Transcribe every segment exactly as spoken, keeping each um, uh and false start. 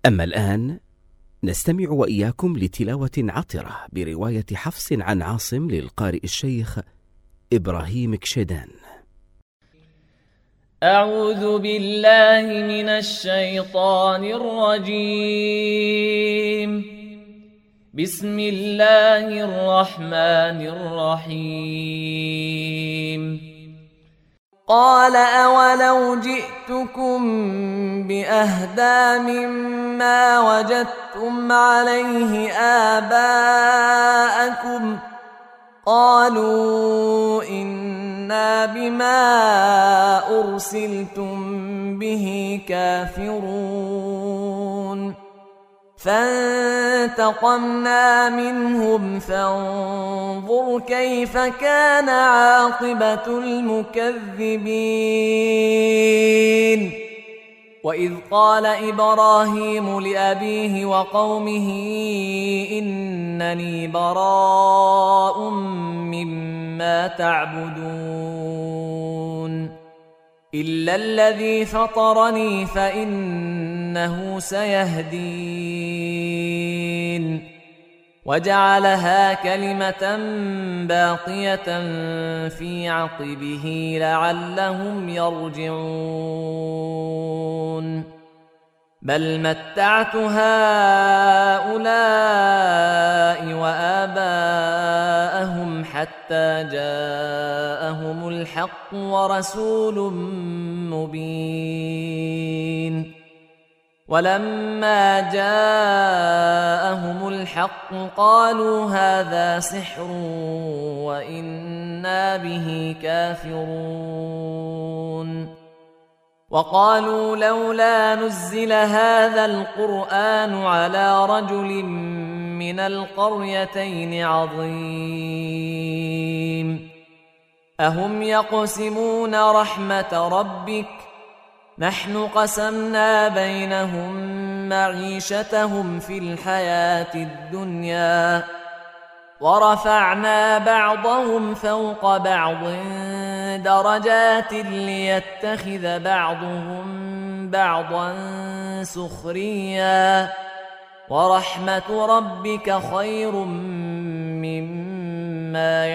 أما الآن نستمع وإياكم لتلاوة عطرة برواية حفص عن عاصم للقارئ الشيخ إبراهيم كشيدان. أعوذ بالله من الشيطان الرجيم. بسم الله الرحمن الرحيم. قال أولو جئتكم بأهدى مما وجدتم عليه آباءكم قالوا إنا بما أرسلتم به كافرون فانتقمنا منهم فانظر كيف كان عاقبة المكذبين. وإذ قال إبراهيم لأبيه وقومه إنني براء مما تعبدون إلا الذي فطرني فإنه سيهدين. وجعلها كلمة باقية في عقبه لعلهم يرجعون. بل متعت هؤلاء وآباءهم حتى جاءهم الحق ورسول مبين. ولما جاءهم الحق قالوا هذا سحر وإنا به كافرون. وقالوا لولا نزل هذا القرآن على رجل من القريتين عظيم. أهم يقسمون رحمة ربك نحن قسمنا بينهم معيشتهم في الحياة الدنيا ورفعنا بعضهم فوق بعض درجات ليتخذ بعضهم بعضا سخريا ورحمة ربك خير مما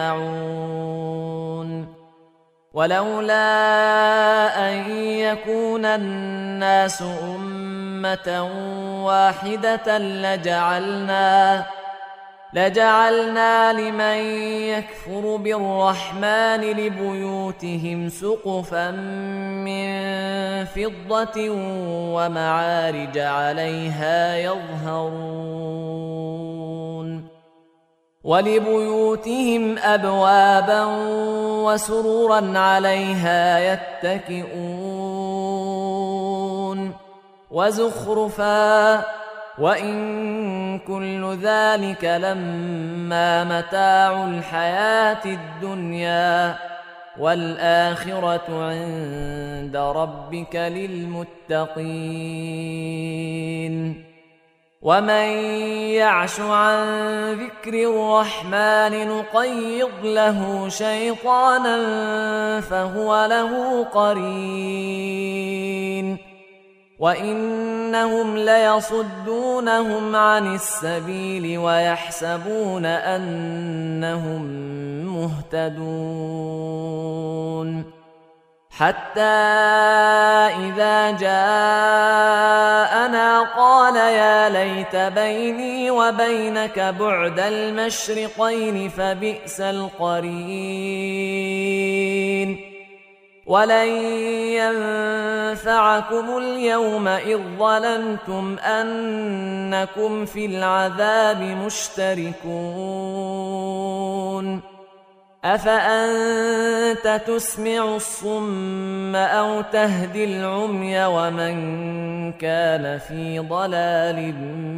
يجمعون. ولولا أن يكون الناس أمة واحدة لجعلنا لجعلنا لمن يكفر بالرحمن لبيوتهم سقفا من فضة ومعارج عليها يظهرون ولبيوتهم أبوابا وسررا عليها يتكئون وزخرفا وإن كل ذلك لما متاع الحياة الدنيا والآخرة عند ربك للمتقين. ومن يعش عن ذكر الرحمن نقيض له شيطانا فهو له قرين وإنهم ليصدونهم عن السبيل ويحسبون أنهم مهتدون حتى إذا جاءنا قال يا ليت بيني وبينك بعد المشرقين فبئس القرين. ولن ينفعكم اليوم إذ ظلمتم أنكم في العذاب مشتركون. أفأنت تسمع الصم أو تهدي العمي ومن كان في ضلال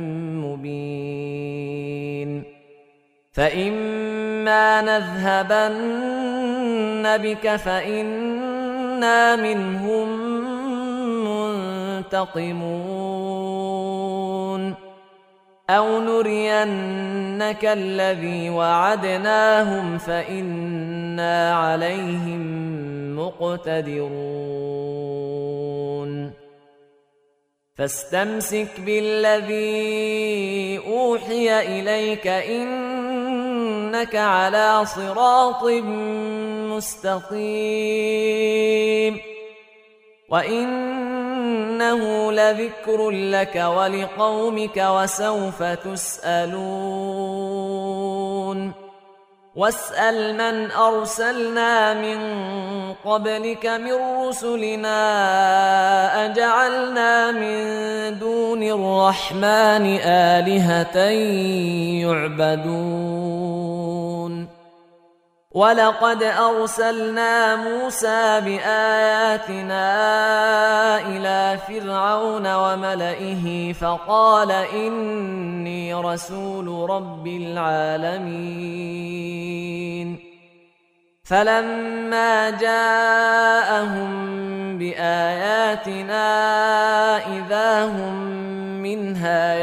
مبين. فإما نذهبن بك فإنا منهم منتقمون أو نرينك الذي وعدناهم فإنا عليهم مقتدرون. فاستمسك بالذي أوحي إليك إنك على صراط مستقيم وإنه لذكر لك ولقومك وسوف تسألون واسأل من أرسلنا من قبلك من رسلنا أجعلنا من دون الرحمن آلهة يعبدون ولقد أرسلنا موسى بآياتنا إلى فرعون وملئه فقال إني رسول رب العالمين فلما جاءهم بآياتنا إذا هم منها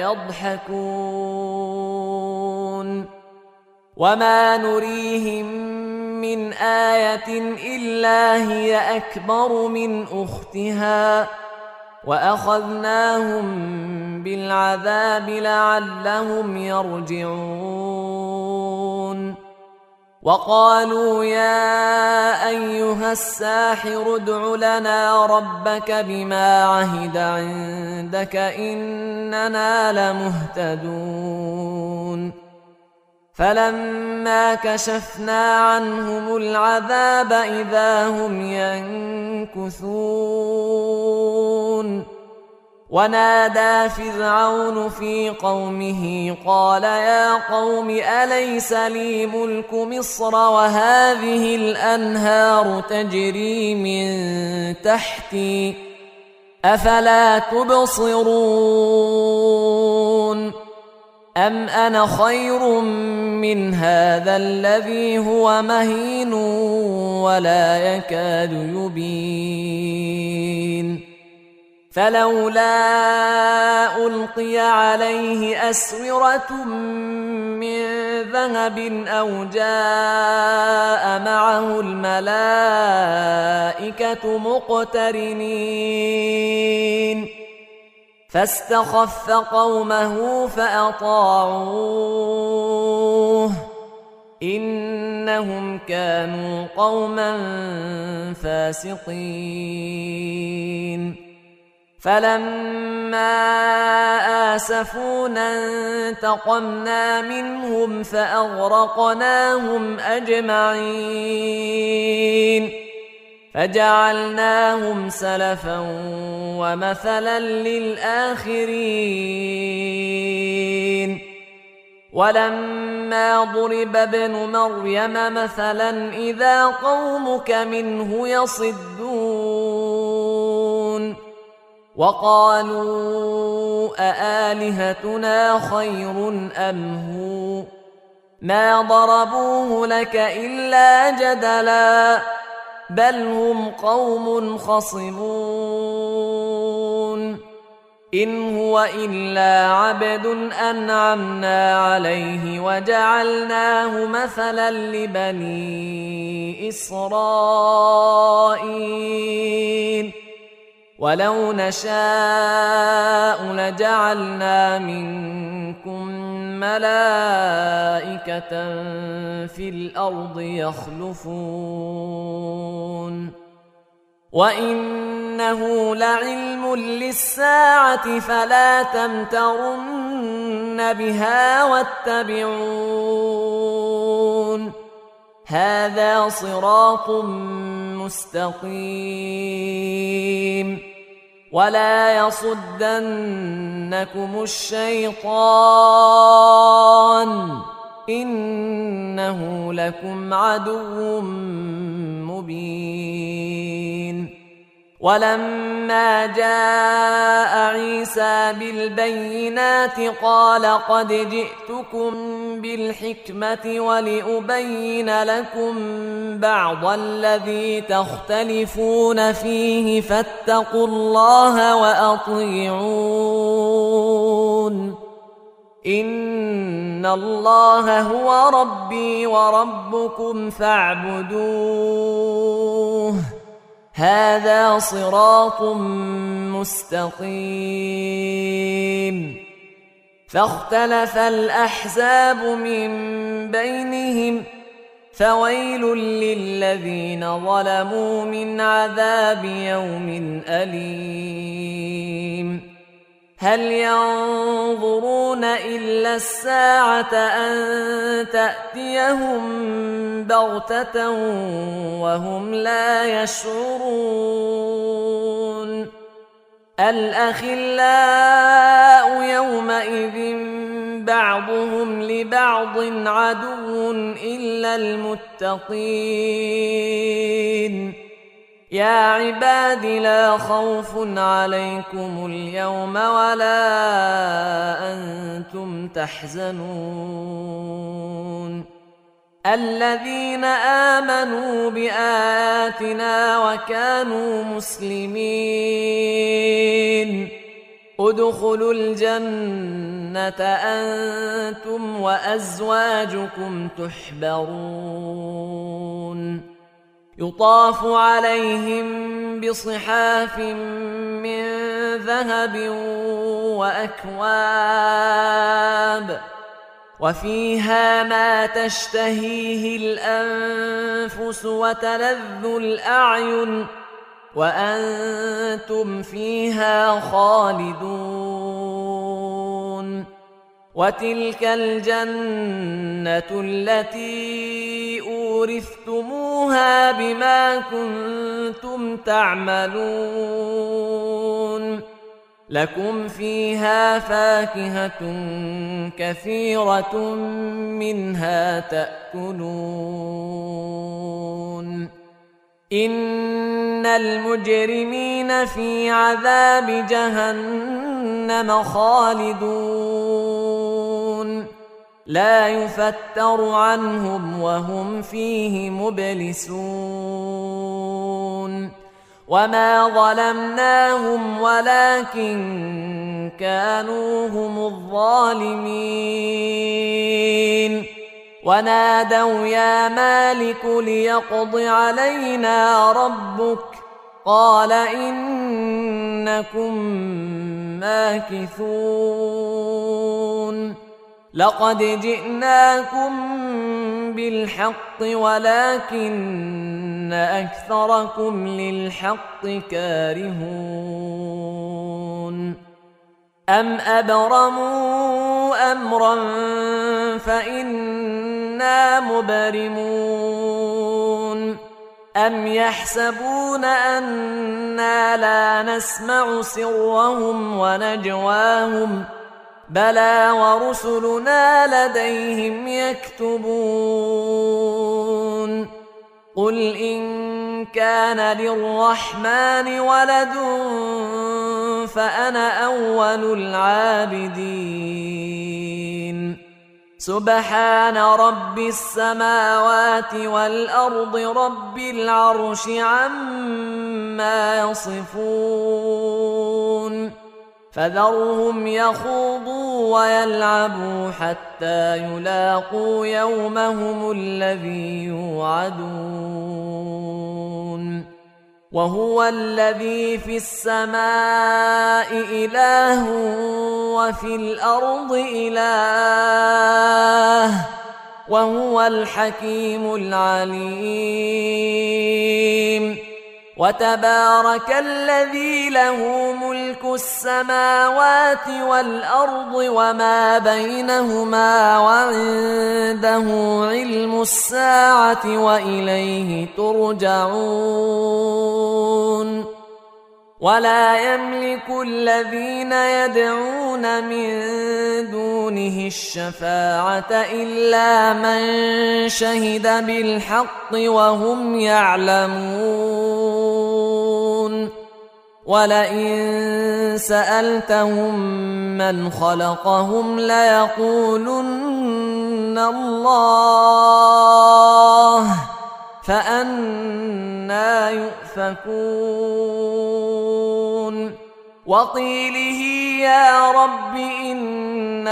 يضحكون وما نريهم من آية إلا هي أكبر من أختها وأخذناهم بالعذاب لعلهم يرجعون وقالوا يا أيها الساحر ادع لنا ربك بما عهد عندك إننا لمهتدون فلما كشفنا عنهم العذاب إذا هم ينكثون ونادى فرعون في قومه قال يا قوم أليس لي ملك مصر وهذه الأنهار تجري من تحتي أفلا تبصرون أم أنا خير من هذا الذي هو مهين ولا يكاد يبين فلولا ألقي عليه أسورة من ذهب أو جاء معه الملائكة مقترنين فاستخف قومه فأطاعوه إنهم كانوا قوما فاسقين فلما آسفونا انتقمنا منهم فأغرقناهم أجمعين فجعلناهم سلفا ومثلا للآخرين ولما ضرب ابن مريم مثلا إذا قومك منه يصدون وقالوا أآلهتنا خير أم هو ما ضربوه لك إلا جدلا بل هم قوم خصمون إن هو إلا عبد أنعمنا عليه وجعلناه مثلا لبني إسرائيل ولو نشاء لجعلنا منكم ملائكة في الأرض يخلفون وإنه لعلم للساعة فلا تمترن بها واتبعون هذا صراط مستقيم ولا يصدنكم الشيطان إنه لكم عدو مبين ولما جاء عيسى بالبينات قال قد جئتكم بالحكمة ولأبين لكم بعض الذي تختلفون فيه فاتقوا الله وأطيعون إن الله هو ربي وربكم فاعبدوه هذا صراط مستقيم فاختلف الأحزاب من بينهم فويل للذين ظلموا من عذاب يوم أليم هل ينظرون إلا الساعة أن تأتيهم بغتة وهم لا يشعرون الأخلاء يومئذ بعضهم لبعض عدو إلا المتقين يا عباد لا خوف عليكم اليوم ولا أنتم تحزنون الذين آمنوا بآياتنا وكانوا مسلمين ادخلوا الجنة أنتم وأزواجكم تحبرون يطاف عليهم بصحاف من ذهب وأكواب وفيها ما تشتهيه الأنفس وتلذ الأعين وأنتم فيها خالدون وتلك الجنة التي أورثتموها بما كنتم تعملون لكم فيها فاكهة كثيرة منها تأكلون إن المجرمين في عذاب جهنم خالدون لا يفتر عنهم وهم فيه مبلسون وما ظلمناهم ولكن كانوا هم الظالمين ونادوا يا مالك ليقض علينا ربك قال إنكم ماكثون لقد جئناكم بالحق ولكن أكثركم للحق كارهون أم أبرموا أمرا فإنا مبرمون أم يحسبون أنا لا نسمع سرهم ونجواهم بلى ورسلنا لديهم يكتبون قل إن كان للرحمن ولد فأنا أول العابدين سبحان رب السماوات والأرض رب العرش عما يصفون فذرهم يخوضوا ويلعبوا حتى يلاقوا يومهم الذي يوعدون وهو الذي في السماء إله وفي الأرض إله وهو الحكيم العليم وتبارك الذي له ملك السماوات والأرض وما بينهما وعنده علم الساعة وإليه ترجعون ولا يملك الذين يدعون من دونه الشفاعة إلا من شهد بالحق وهم يعلمون ولئن سألتهم من خلقهم ليقولن الله فأنى يؤفكون وقيله يا رب إن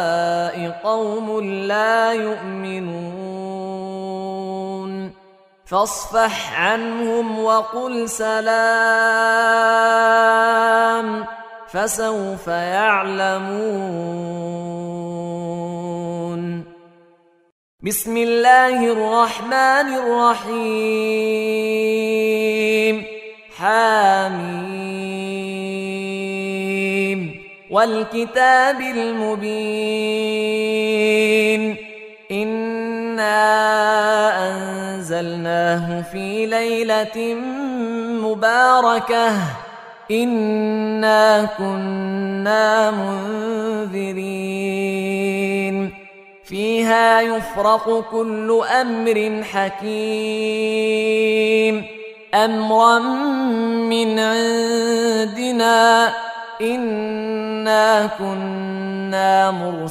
هؤلاء قوم لا يؤمنون فاصفح عنهم وقل سلام فسوف يعلمون. بسم الله الرحمن الرحيم. حميم والكتاب المبين. إنا أنزلناه في ليلة مباركة إنا كنا منذرين فيها يفرق كل أمر حكيم أمرا من عندنا إنا كنا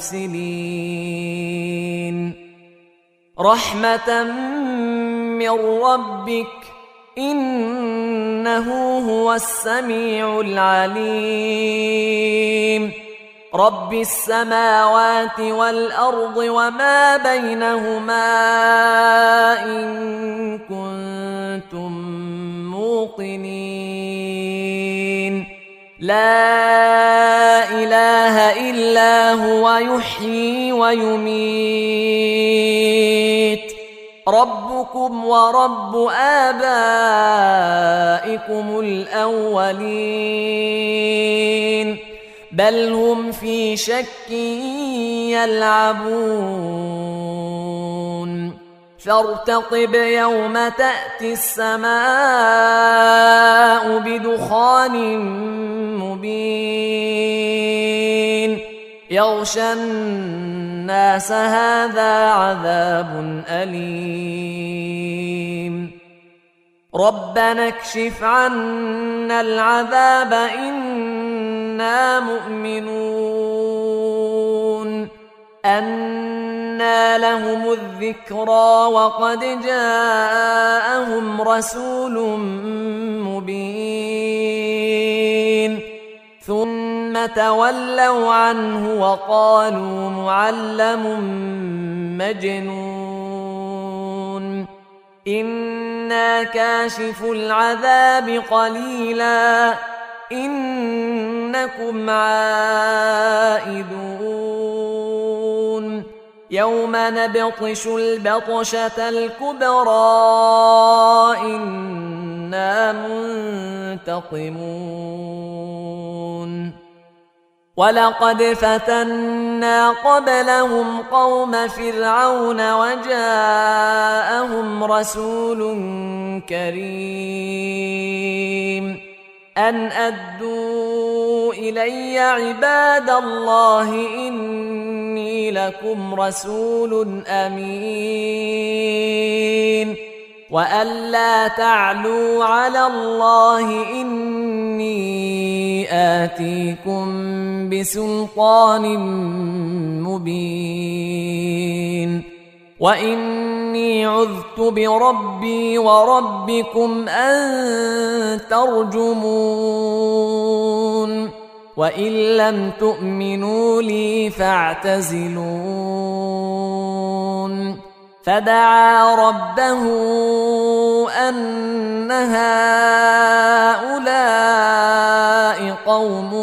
مرسلين رحمة من ربك إنه هو السميع العليم. رب السماوات والأرض وما بينهما إن كنتم موقنين. لا إله إلا هو يحيي ويميت. ربكم ورب آبائكم الأولين بل هم في شك يلعبون. فارتقب يوم تأتي السماء بدخان مبين يغشى الناس هذا عذاب أليم. ربنا اكشف عنا العذاب إنا مؤمنون. أنى لهم الذكرى وقد جاءهم رسول مبين ثم تولوا عنه وقالوا معلم مجنون. إنا كاشف العذاب قليلا إنكم عائدون. يوم نبطش البطشة الكبرى إنا منتقمون. ولقد فتنا قبلهم قوم فرعون وجاءهم رسول كريم أن أدوا إلي عباد الله إني لكم رسول أمين وأن لا تعلوا على الله إني آتيكم بسلطان مبين وإني عذت بربي وربكم أن ترجمون وإن لم تؤمنوا لي فاعتزلون. فدعا ربه أن هؤلاء قوم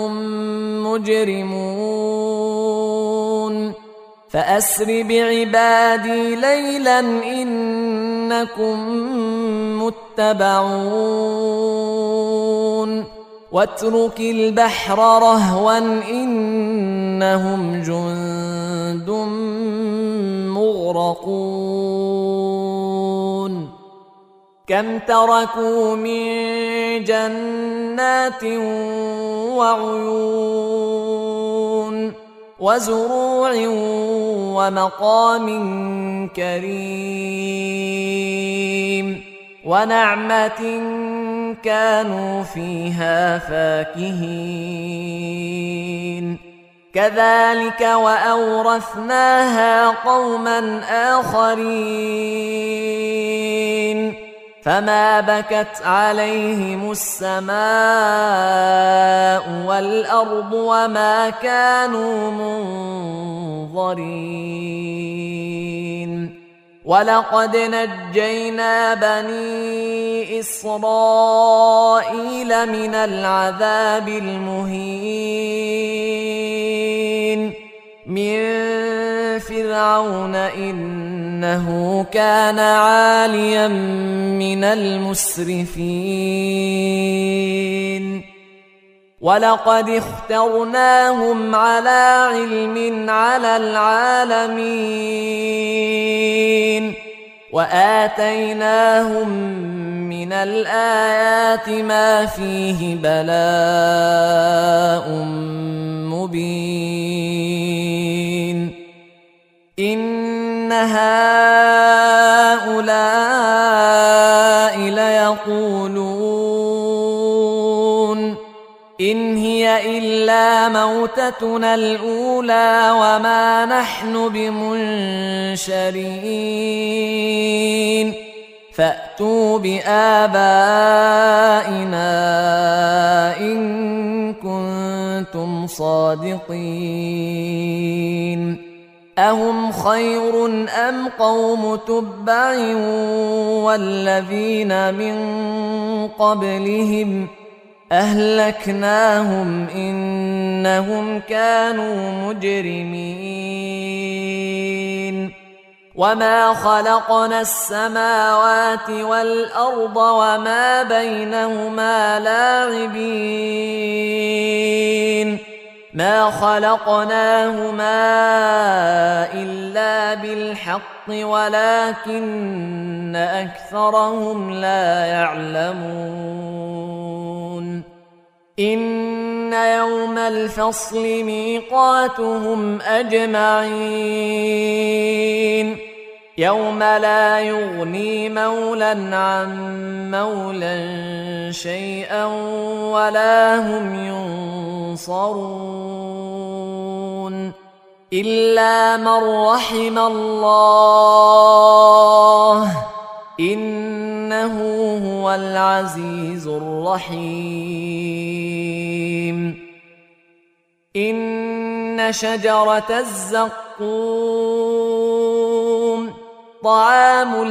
مجرمون فأسر بعبادي ليلا إنكم متبعون واترك البحر رهوا إنهم جند مغرقون. كم تركوا من جنات وعيون وزروع ومقام كريم ونعمة كانوا فيها فاكهين. كذلك وأورثناها قوما آخرين فما بكت عليهم السماء والأرض وما كانوا منظرين. ولقد نجينا بني إسرائيل من العذاب المهين من فرعون إنه كان عاليا من المسرفين ولقد اخترناهم على علم على العالمين وآتيناهم من الآيات ما فيه بلاء مبين إن هؤلاء ليقولون إن هي إلا موتتنا الأولى وما نحن بمنشرين فأتوا بآبائنا إن كنتم صادقين أهم خير أم قوم تبع والذين من قبلهم أهلكناهم إنهم كانوا مجرمين وما خلقنا السماوات والأرض وما بينهما لاعبين ما خلقناهما إلا بالحق ولكن أكثرهم لا يعلمون إن يوم الفصل ميقاتهم أجمعين يوم لا يغني مولى عن مولى شيئا ولا هم ينصرون إلا من رحم الله إنه هو العزيز الرحيم إن شجرة الزقوم طعام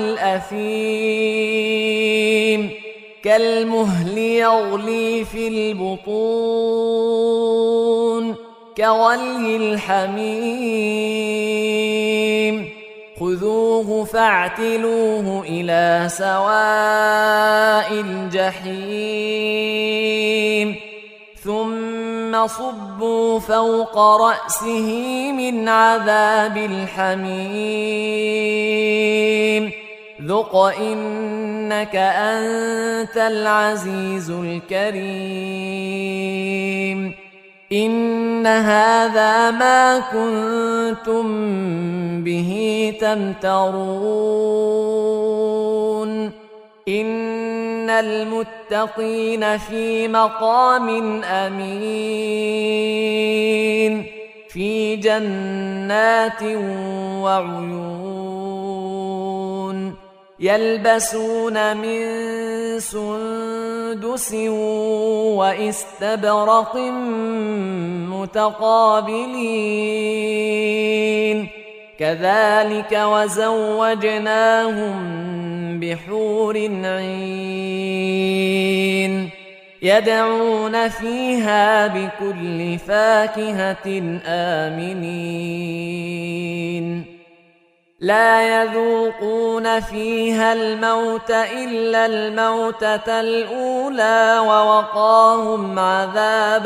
الأثيم كالمهل يغلي في البطون كغلي الحميم خذوه فاعتلوه إلى سواء الجحيم ثم صبوا فوق رأسه من عذاب الحميم ذق إنك أنت العزيز الكريم إن هذا ما كنتم به تمترون إن المتقين في مقام أمين في جنات وعيون يلبسون من سندس واستبرق متقابلين كذلك وزوجناهم بحور عين يدعون فيها بكل فاكهة آمنين لا يذوقون فيها الموت إلا الموتة الأولى ووقاهم عذاب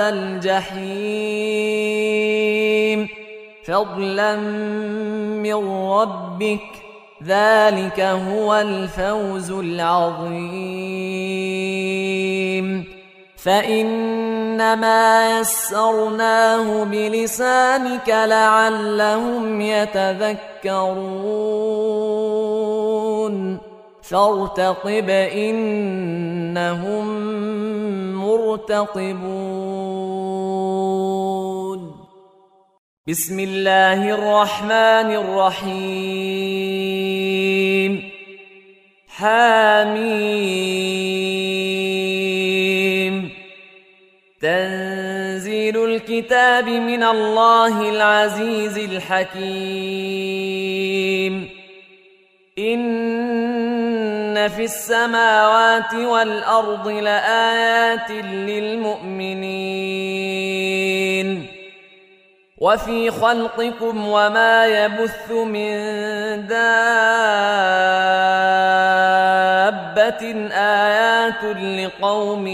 الجحيم فضلا من ربك ذلك هو الفوز العظيم فإنما يسرناه بلسانك لعلهم يتذكرون فارتقب إنهم مرتقبون بسم الله الرحمن الرحيم حميم تنزيل الكتاب من الله العزيز الحكيم إن في السماوات والأرض لآيات للمؤمنين وفي خلقكم وما يبث من دابة آيات لقوم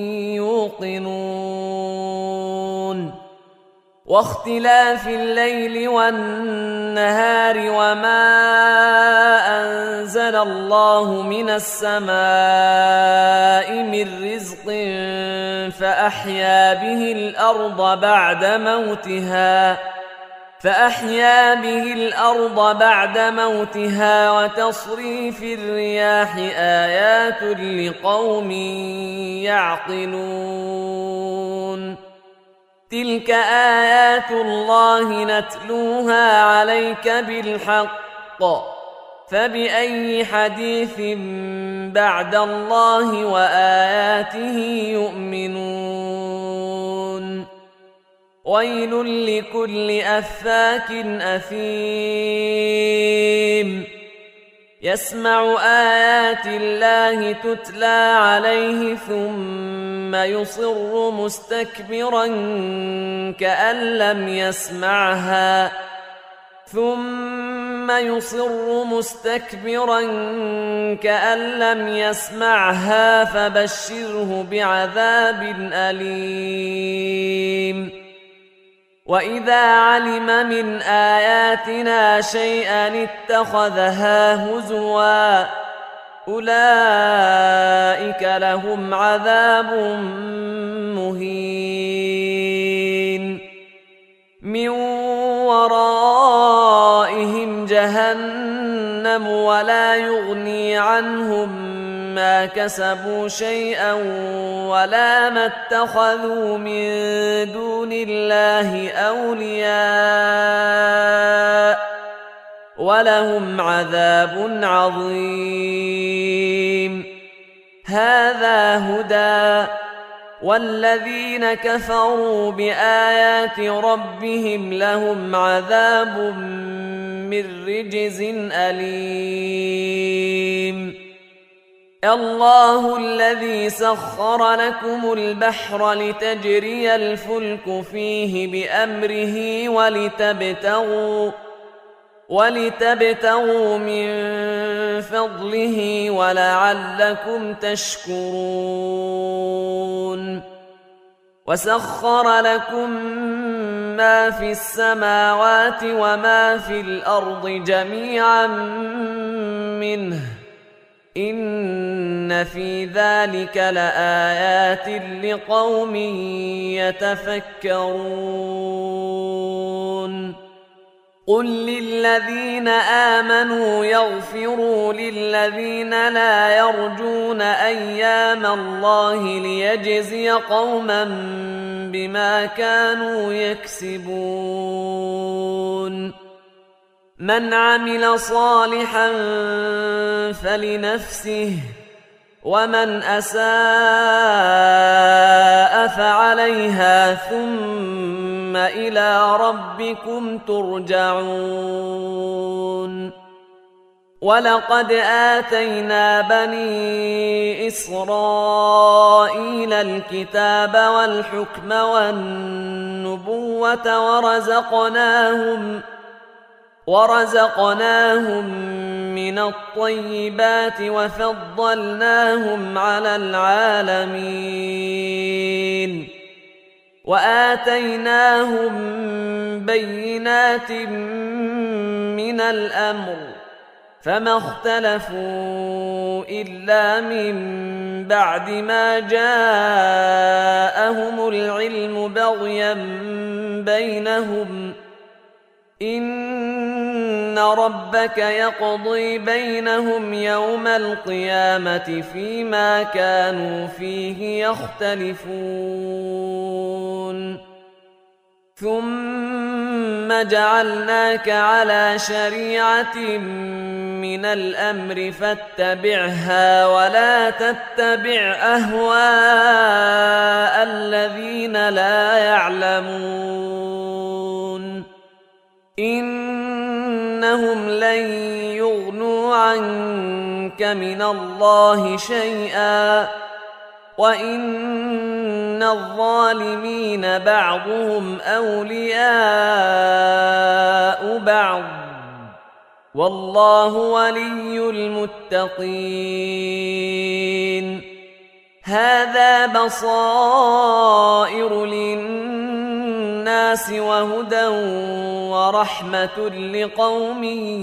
يوقنون واختلاف الليل والنهار وما أنزل الله من السماء من رزق فأحيا به الأرض بعد موتها فأحيا به الأرض بعد موتها وتصريف الرياح آيات لقوم يعقلون تلك آيات الله نتلوها عليك بالحق فبأي حديث بعد الله وآياته يؤمنون ويل لكل أفاك أثيم يسمع آيات الله تتلى عليه ثم يصر مستكبرا كأن لم يسمعها ثم يصر مستكبرا كأن لم يسمعها فبشره بعذاب أليم وإذا علم من آياتنا شيئا اتخذها هزوا أولئك لهم عذاب مهين من ورائهم جهنم ولا يغني عنهم ما كسبوا شيئا ولا ما اتخذوا من دون الله أولياء ولهم عذاب عظيم هذا هدى والذين كفروا بآيات ربهم لهم عذاب من رجز أليم الله الذي سخر لكم البحر لتجري الفلك فيه بأمره ولتبتغوا ولتبتغوا من فضله ولعلكم تشكرون وسخر لكم ما في السماوات وما في الأرض جميعا منه إن في ذلك لآيات لقوم يتفكرون قل للذين آمنوا يغفروا للذين لا يرجون أيام الله ليجزي قوما بما كانوا يكسبون من عمل صالحا فلنفسه ومن أساء فعليها ثم إلى ربكم ترجعون ولقد آتينا بني إسرائيل الكتاب والحكم والنبوة ورزقناهم ورزقناهم من الطيبات وفضلناهم على العالمين وآتيناهم بينات من الأمر فما اختلفوا إلا من بعد ما جاءهم العلم بغيا بينهم إن ربك يقضي بينهم يوم القيامة فيما كانوا فيه يختلفون ثم جعلناك على شريعة من الأمر فاتبعها ولا تتبع أهواء الذين لا يعلمون إنهم لن يغنوا عنك من الله شيئا وإن الظالمين بعضهم أولياء بعض والله ولي المتقين. هذا بصائر للناس وهدى ورحمة لقوم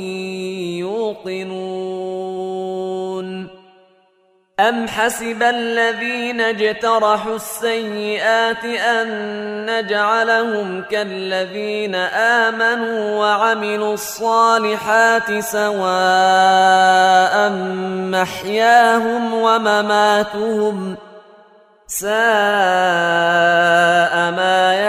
يوقنون. أم حسب الذين اجترحوا السيئات أن نجعلهم كالذين آمنوا وعملوا الصالحات سواء محياهم ومماتهم ساء ما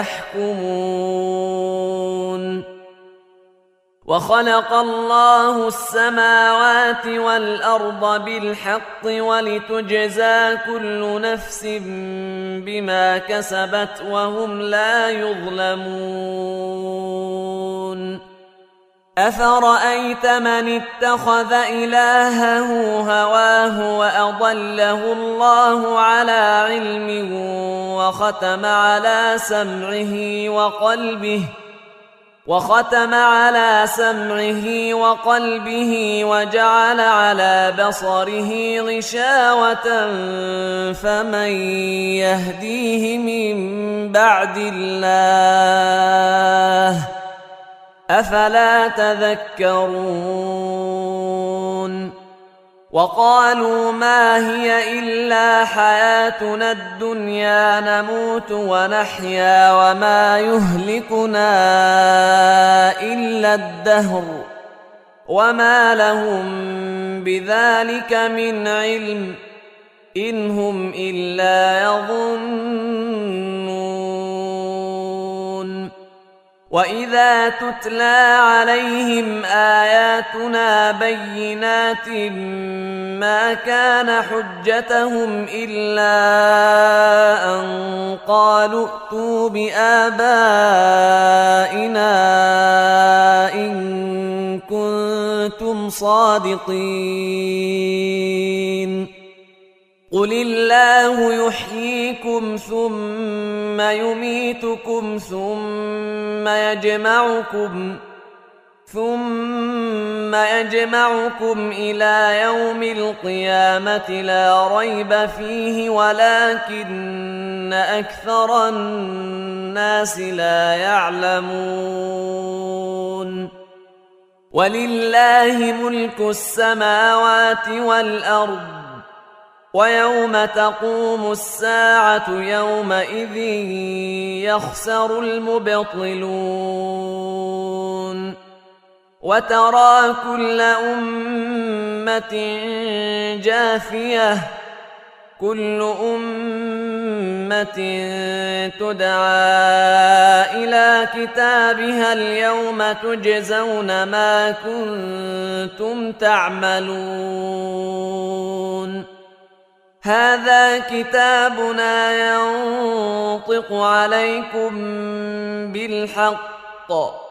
يحكمون. وخلق الله السماوات والأرض بالحق ولتجزى كل نفس بما كسبت وهم لا يظلمون. أفرأيت من اتخذ إلهه هواه وأضله الله على علم وختم على سمعه وقلبه وختم على سمعه وقلبه وجعل على بصره غشاوة فمن يهديه من بعد الله أفلا تذكرون. وقالوا ما هي إلا حياتنا الدنيا نموت ونحيا وما يهلكنا إلا الدهر وما لهم بذلك من علم إن هم إلا يظنون. وإذا تتلى عليهم آياتنا بينات ما كان حجتهم إلا أن قالوا ائتوا بآبائنا إن كنتم صادقين. قل الله يحييكم ثم يميتكم ثم يجمعكم ثم يجمعكم إلى يوم القيامة لا ريب فيه ولكن أكثر الناس لا يعلمون. ولله ملك السماوات والأرض ويوم تقوم الساعة يومئذ يخسر المبطلون. وترى كل أمة جاثية كل أمة تدعى إلى كتابها اليوم تجزون ما كنتم تعملون. هذا كتابنا ينطق عليكم بالحق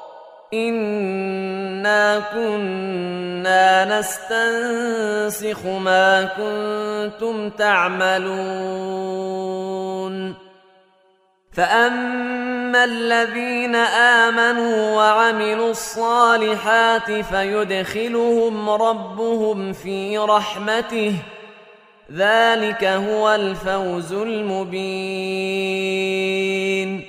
إنا كنا نستنسخ ما كنتم تعملون. فأما الذين آمنوا وعملوا الصالحات فيدخلهم ربهم في رحمته ذلك هو الفوز المبين.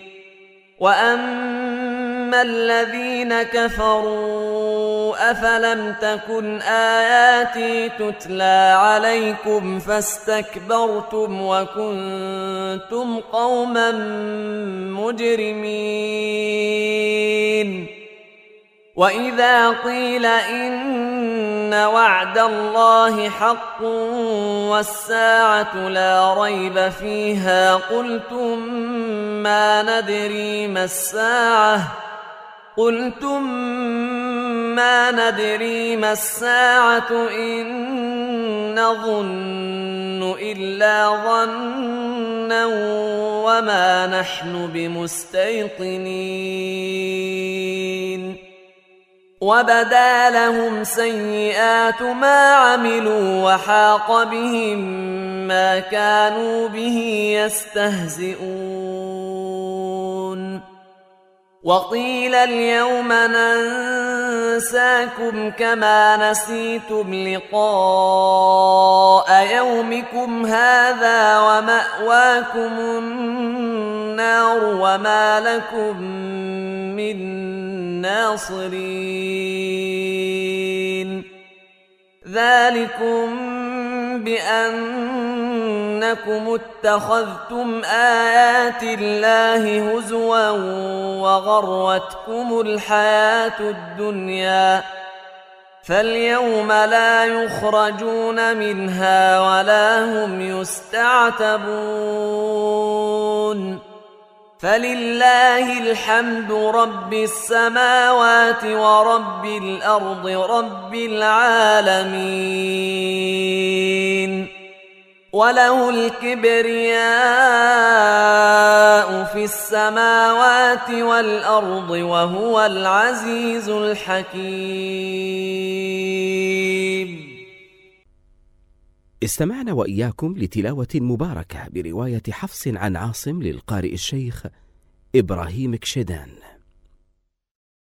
وأما الذين كفروا أفلم تكن آياتي تتلى عليكم فاستكبرتم وكنتم قوما مجرمين. وإذا قيل إن وعد الله حق والساعة لا ريب فيها قلتم ما ندري ما الساعة قلتم ما ندري ما الساعة إن نظن إلا ظنا وما نحن بمستيقنين. وبدا لهم سيئات ما عملوا وحاق بهم ما كانوا به يستهزئون وقيل اليوم ننساكم كما نسيتم لقاء يومكم هذا ومأواكم النار وما لكم من ناصرين ذلكم بأنكم اتخذتم آيات الله هزوا وغرتكم الحياة الدنيا فاليوم لا يخرجون منها ولا هم يستعتبون فلله الحمد رب السماوات ورب الأرض رب العالمين وله الكبرياء في السماوات والأرض وهو العزيز الحكيم. استمعنا وإياكم لتلاوة مباركة برواية حفص عن عاصم للقارئ الشيخ إبراهيم كشدان.